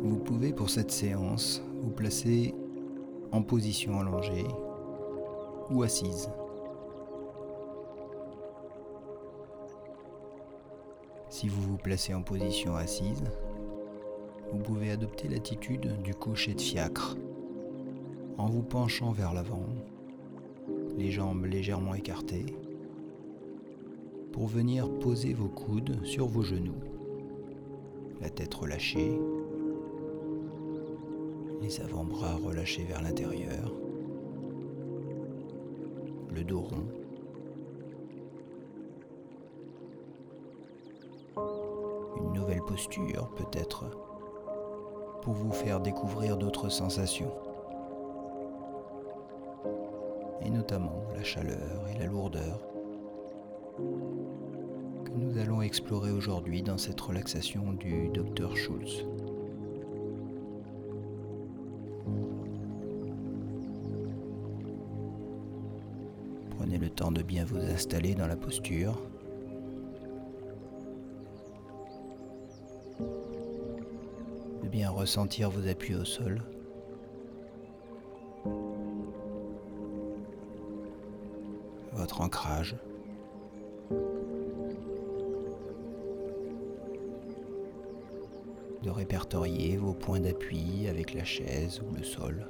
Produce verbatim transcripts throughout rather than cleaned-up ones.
Vous pouvez pour cette séance vous placer en position allongée ou assise. Si vous vous placez en position assise, vous pouvez adopter l'attitude du cocher de fiacre en vous penchant vers l'avant, les jambes légèrement écartées, pour venir poser vos coudes sur vos genoux, la tête relâchée, les avant-bras relâchés vers l'intérieur, le dos rond. Une nouvelle posture peut-être pour vous faire découvrir d'autres sensations, et notamment la chaleur et la lourdeur que nous allons explorer aujourd'hui dans cette relaxation du docteur Schultz. Prenez le temps de bien vous installer dans la posture. De bien ressentir vos appuis au sol. Votre ancrage. De répertorier vos points d'appui avec la chaise ou le sol.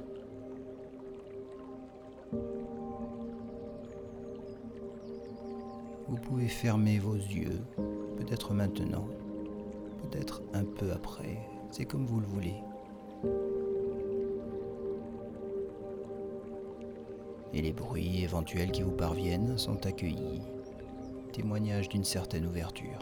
Vous pouvez fermer vos yeux, peut-être maintenant, peut-être un peu après, c'est comme vous le voulez. Et les bruits éventuels qui vous parviennent sont accueillis, témoignage d'une certaine ouverture.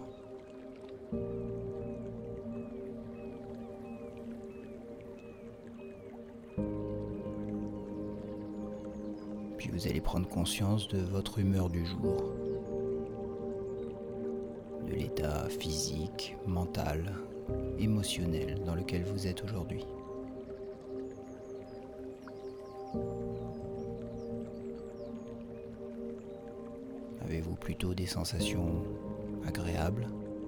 Puis vous allez prendre conscience de votre humeur du jour, de l'état physique, mental, émotionnel dans lequel vous êtes aujourd'hui. Avez-vous plutôt des sensations agréables?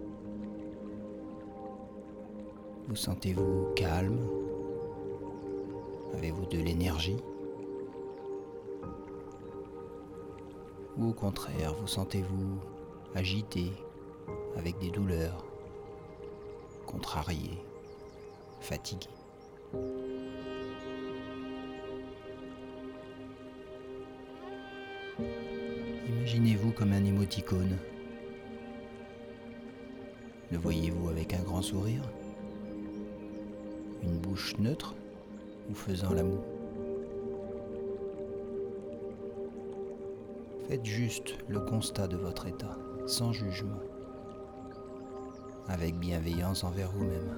Vous sentez-vous calme? Avez-vous de l'énergie? Ou au contraire, vous sentez-vous agité, avec des douleurs, contrarié, fatigué? Imaginez-vous comme un émoticône. Le voyez-vous avec un grand sourire? Une bouche neutre ou faisant la moue? Faites juste le constat de votre état, sans jugement, avec bienveillance envers vous-même.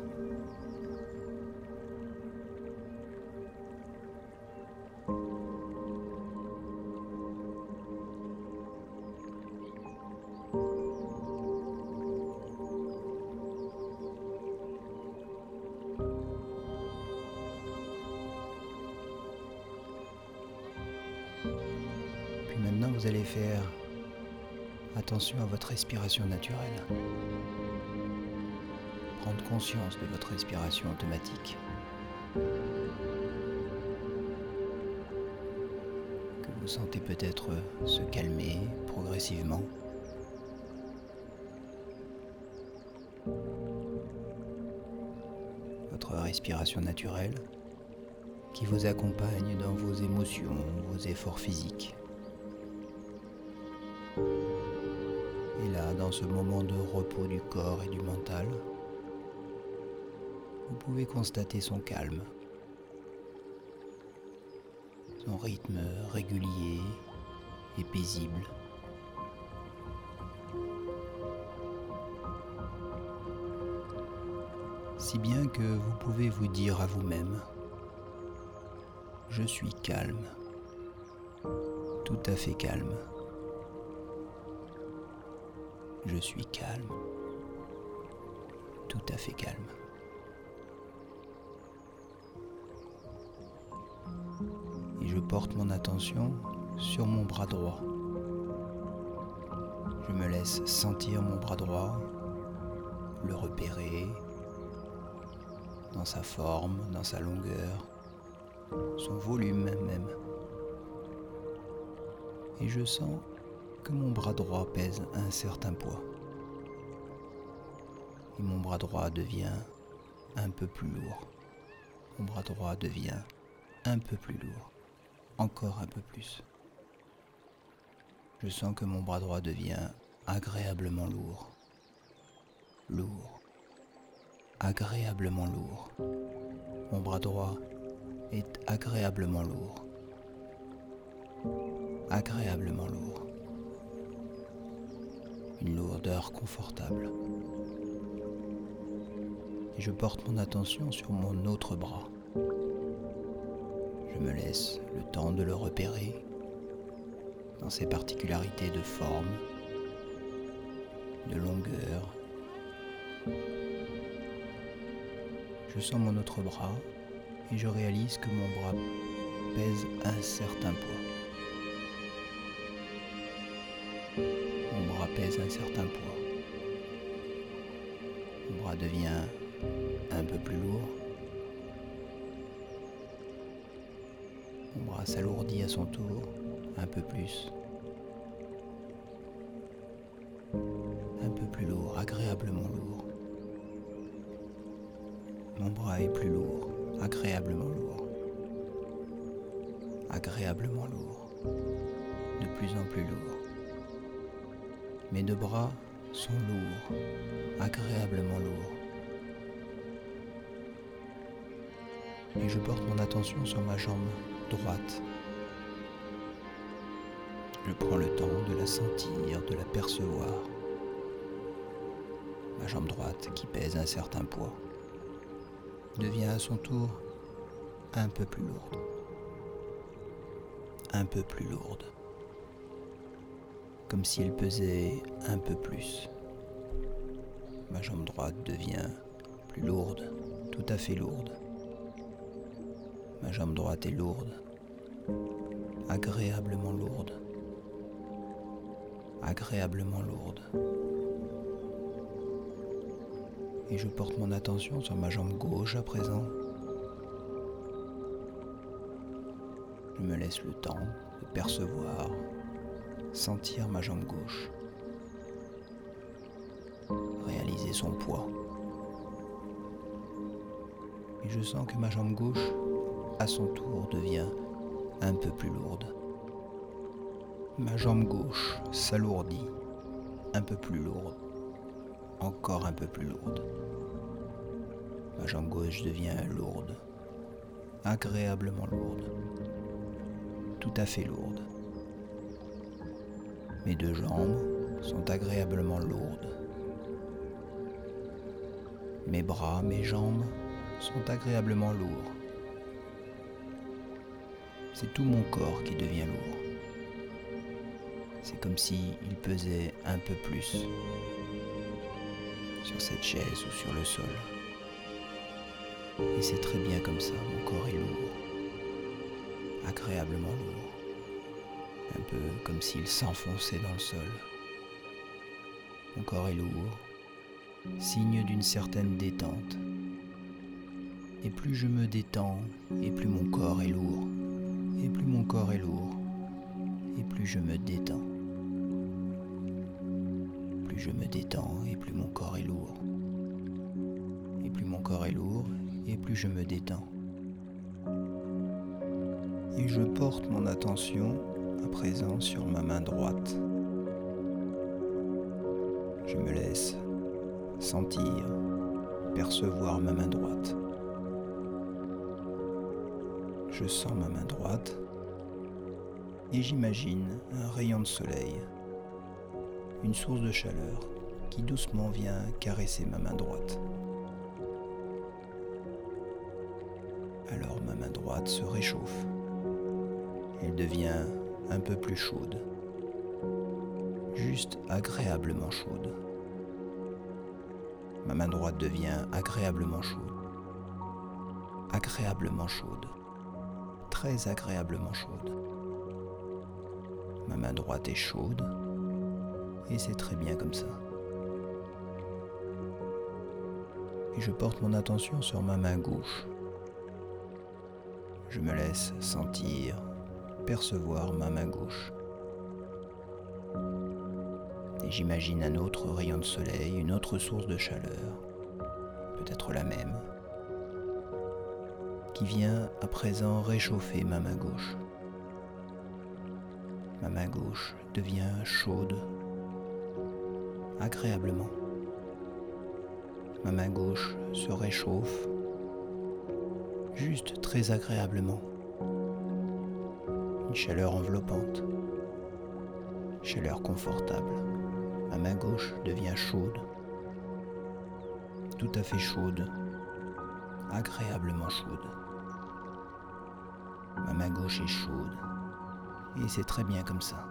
Puis maintenant, vous allez faire attention à votre respiration naturelle. Prendre conscience de votre respiration automatique. Que vous sentez peut-être se calmer progressivement. Votre respiration naturelle qui vous accompagne dans vos émotions, vos efforts physiques. Et là, dans ce moment de repos du corps et du mental, vous pouvez constater son calme, son rythme régulier et paisible. Si bien que vous pouvez vous dire à vous-même: je suis calme, tout à fait calme. Je suis calme, tout à fait calme. Et je porte mon attention sur mon bras droit. Je me laisse sentir mon bras droit, le repérer, dans sa forme, dans sa longueur, son volume même. Et je sens que mon bras droit pèse un certain poids. Et mon bras droit devient un peu plus lourd. Mon bras droit devient un peu plus lourd. Encore un peu plus. Je sens que mon bras droit devient agréablement lourd. Lourd. Agréablement lourd. Mon bras droit est agréablement lourd. Agréablement lourd. Une lourdeur confortable. Et je porte mon attention sur mon autre bras. Je me laisse le temps de le repérer dans ses particularités de forme, de longueur. Je sens mon autre bras et je réalise que mon bras pèse un certain poids. Mon bras pèse un certain poids. Mon bras devient un peu plus lourd. Mon bras s'alourdit à son tour, un peu plus. Un peu plus lourd, agréablement lourd. Mon bras est plus lourd, agréablement lourd. Agréablement lourd. De plus en plus lourd. Mes deux bras sont lourds, agréablement lourds. Et je porte mon attention sur ma jambe droite. Je prends le temps de la sentir, de la percevoir. Ma jambe droite, qui pèse un certain poids, devient à son tour un peu plus lourde. Un peu plus lourde. Comme si elle pesait un peu plus. Ma jambe droite devient plus lourde, tout à fait lourde. Ma jambe droite est lourde, agréablement lourde, agréablement lourde. Et je porte mon attention sur ma jambe gauche à présent. Je me laisse le temps de percevoir, sentir ma jambe gauche, réaliser son poids. Et je sens que ma jambe gauche, à son tour, devient un peu plus lourde. Ma jambe gauche s'alourdit, un peu plus lourde, encore un peu plus lourde. Ma jambe gauche devient lourde, agréablement lourde, tout à fait lourde. Mes deux jambes sont agréablement lourdes. Mes bras, mes jambes sont agréablement lourds. C'est tout mon corps qui devient lourd. C'est comme si il pesait un peu plus sur cette chaise ou sur le sol. Et c'est très bien comme ça, mon corps est lourd, agréablement lourd, un peu comme s'il s'enfonçait dans le sol. Mon corps est lourd, signe d'une certaine détente. Et plus je me détends, et plus mon corps est lourd, et plus mon corps est lourd, et plus je me détends. Plus je me détends, et plus mon corps est lourd. Et plus mon corps est lourd, et plus je me détends. Et je porte mon attention à présent sur ma main droite. Je me laisse sentir, percevoir ma main droite. Je sens ma main droite et j'imagine un rayon de soleil, une source de chaleur qui doucement vient caresser ma main droite. Alors ma main droite se réchauffe. Elle devient un peu plus chaude, juste agréablement chaude. Ma main droite devient agréablement chaude, agréablement chaude, très agréablement chaude. Ma main droite est chaude et c'est très bien comme ça. et je porte mon attention sur ma main gauche. Je me laisse sentir, percevoir ma main gauche. Et j'imagine un autre rayon de soleil, une autre source de chaleur, peut-être la même, qui vient à présent réchauffer ma main gauche. Ma main gauche devient chaude, agréablement. Ma main gauche se réchauffe, juste très agréablement. Une chaleur enveloppante, chaleur confortable. Ma main gauche devient chaude, tout à fait chaude, agréablement chaude. Ma main gauche est chaude, et c'est très bien comme ça.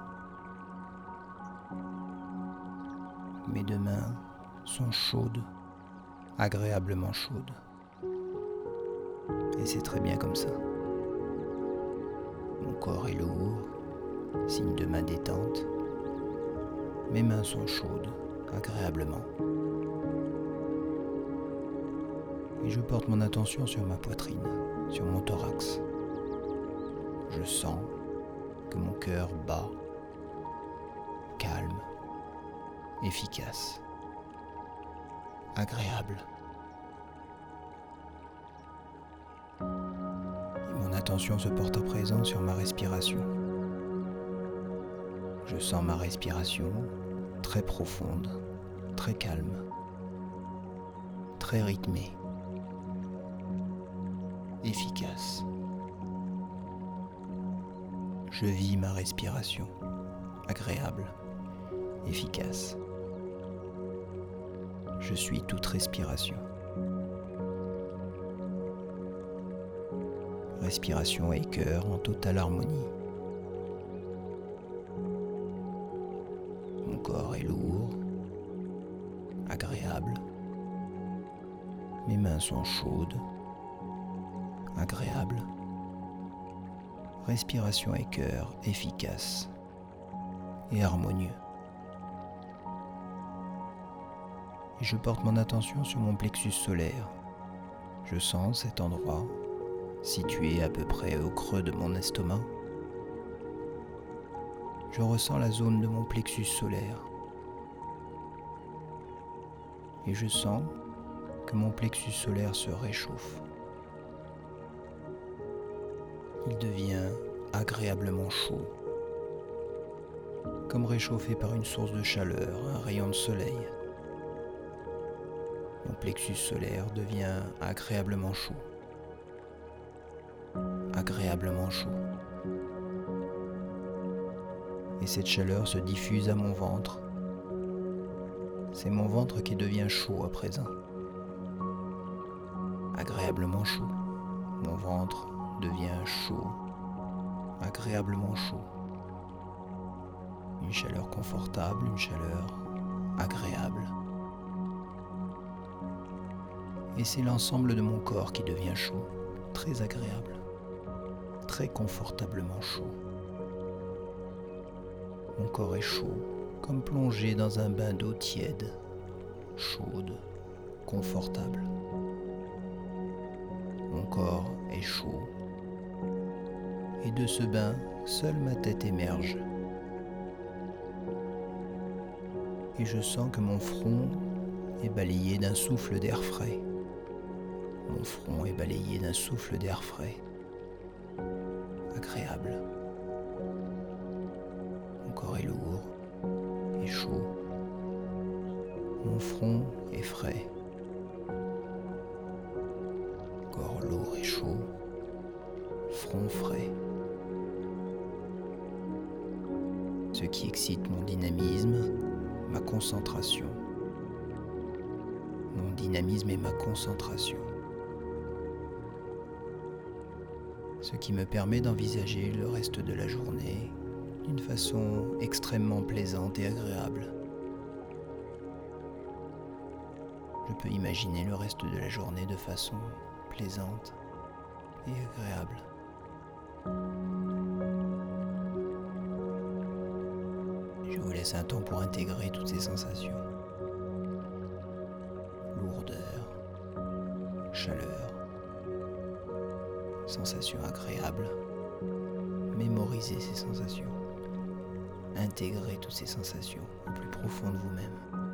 Mes deux mains sont chaudes, agréablement chaudes. Et c'est très bien comme ça. Mon corps est lourd, signe de ma détente. Mes mains sont chaudes, agréablement. Et je porte mon attention sur ma poitrine, sur mon thorax. Je sens que mon cœur bat, calme, efficace, agréable. Et mon attention se porte à présent sur ma respiration. Je sens ma respiration très profonde, très calme, très rythmée, efficace. Je vis ma respiration, agréable, efficace. Je suis toute respiration. Respiration et cœur en totale harmonie. Mon corps est lourd, agréable. Mes mains sont chaudes, agréables. Respiration et cœur efficace et harmonieux. Et je porte mon attention sur mon plexus solaire. Je sens cet endroit situé à peu près au creux de mon estomac. Je ressens la zone de mon plexus solaire. Et je sens que mon plexus solaire se réchauffe. Il devient agréablement chaud, comme réchauffé par une source de chaleur, un rayon de soleil. Mon plexus solaire devient agréablement chaud, agréablement chaud. Et cette chaleur se diffuse à mon ventre. C'est mon ventre qui devient chaud à présent, agréablement chaud. Mon ventre devient chaud, agréablement chaud. Une chaleur confortable, une chaleur agréable. Et c'est l'ensemble de mon corps qui devient chaud, très agréable, très confortablement chaud. Mon corps est chaud, comme plongé dans un bain d'eau tiède, chaude, confortable. Mon corps est chaud. Et de ce bain, seule ma tête émerge. Et je sens que mon front est balayé d'un souffle d'air frais. Mon front est balayé d'un souffle d'air frais, agréable. Mon corps est lourd et chaud. Mon front est frais. Corps lourd et chaud, front frais. Ce qui excite mon dynamisme, ma concentration. Mon dynamisme et ma concentration. Ce qui me permet d'envisager le reste de la journée d'une façon extrêmement plaisante et agréable. Je peux imaginer le reste de la journée de façon plaisante et agréable. Je vous laisse un temps pour intégrer toutes ces sensations. Lourdeur, sensations agréables. Mémorisez ces sensations. Intégrez toutes ces sensations au plus profond de vous-même.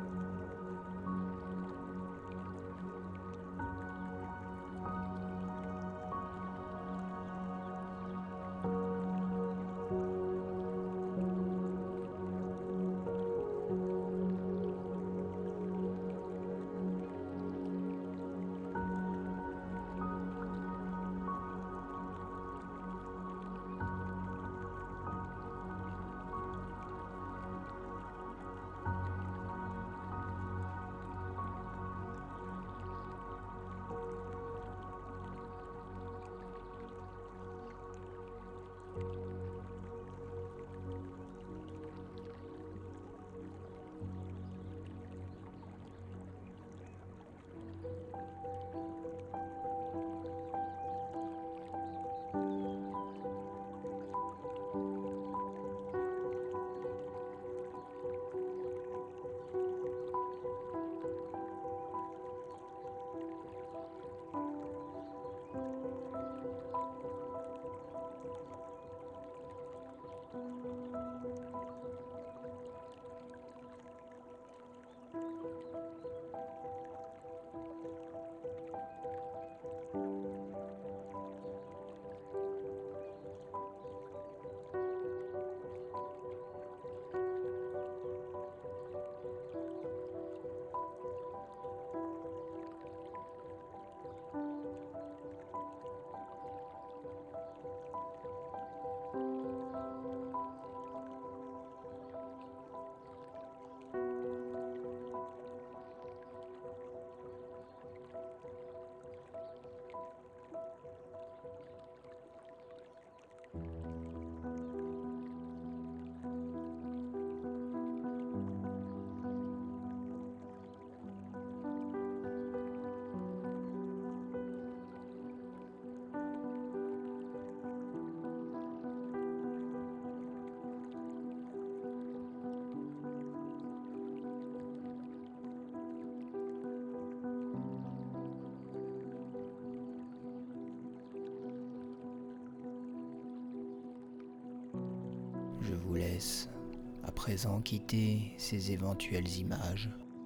Je vous laisse à présent quitter ces éventuelles images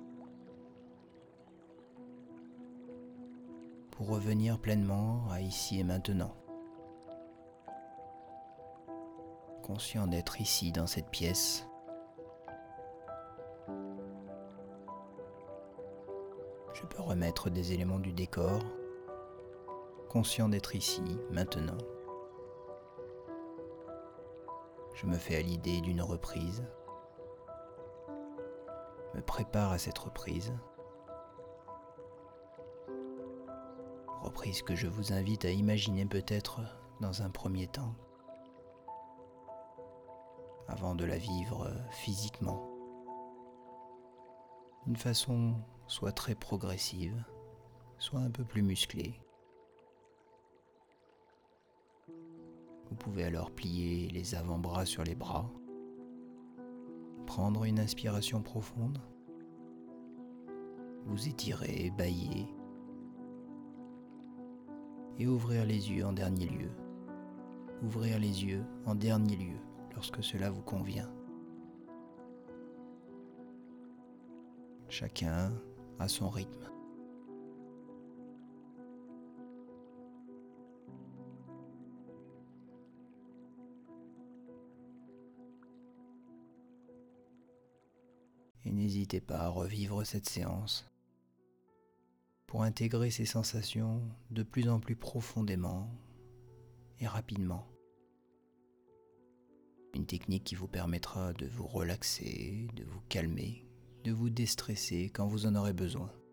pour revenir pleinement à ici et maintenant, conscient d'être ici dans cette pièce. Je peux remettre des éléments du décor, conscient d'être ici maintenant. Je me fais à l'idée d'une reprise, me prépare à cette reprise, reprise que je vous invite à imaginer peut-être dans un premier temps, avant de la vivre physiquement, d'une façon soit très progressive, soit un peu plus musclée. Vous pouvez alors plier les avant-bras sur les bras, prendre une inspiration profonde, vous étirer, bâiller et ouvrir les yeux en dernier lieu. Ouvrir les yeux en dernier lieu lorsque cela vous convient. Chacun à son rythme. Et n'hésitez pas à revivre cette séance pour intégrer ces sensations de plus en plus profondément et rapidement. Une technique qui vous permettra de vous relaxer, de vous calmer, de vous déstresser quand vous en aurez besoin.